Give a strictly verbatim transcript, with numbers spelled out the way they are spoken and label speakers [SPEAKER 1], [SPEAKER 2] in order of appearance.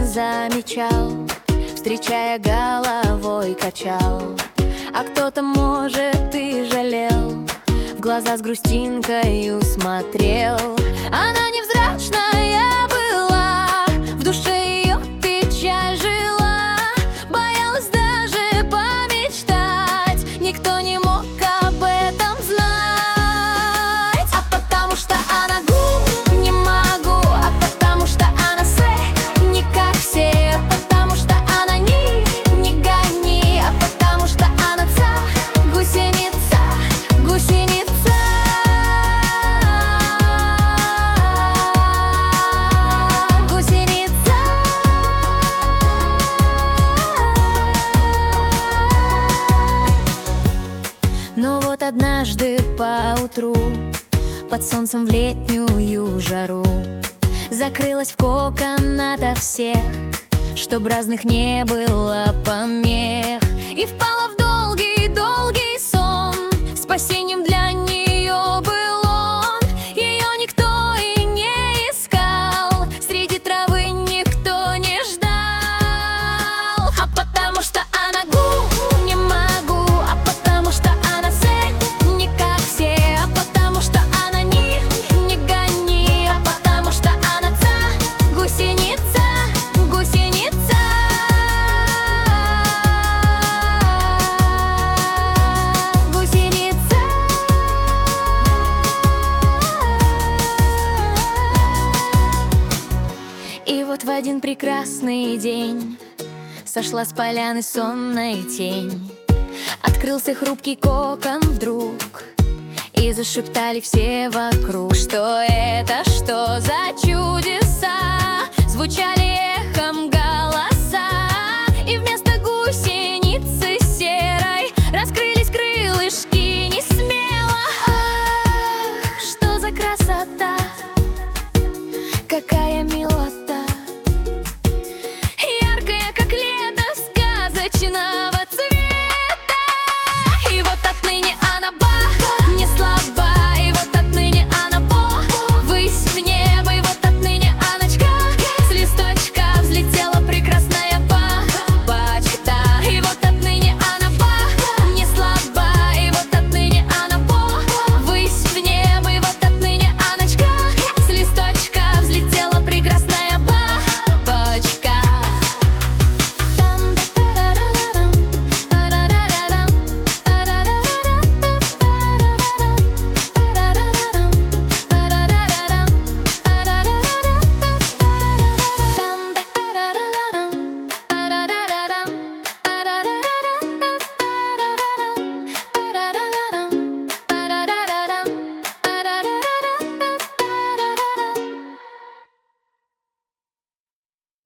[SPEAKER 1] замечал, встречая, головой качал. А кто-то, может, и жалел, в глаза с грустинкой смотрел. Она невзрачная была, в душе ее печаль жила. Боялась даже помечтать, никто не мог об этом знать. А потому что она гу, не могу, а потому что она сэ, не как все. Потому что она ни, не гони, а потому что она ца, гусеница, гусеница. Но вот однажды поутру, под солнцем в летнюю жару, закрылась в кокон ото всех, чтоб разных не было помех, и впала в долгий-долгий сон. Спасением для нее был он. Ее никто и не искал, среди травы никто не ждал. А потому что она гу, не могу, а потому что она сэ, не как все. А потому что она ни, не гони, а потому что она ца, гусеница, гусеница. Гусеница. И вот в один прекрасный день сошла с поляны сонная тень. Открылся хрупкий кокон вдруг, и зашептали все вокруг, что это, что за чудеса. Звучали эхом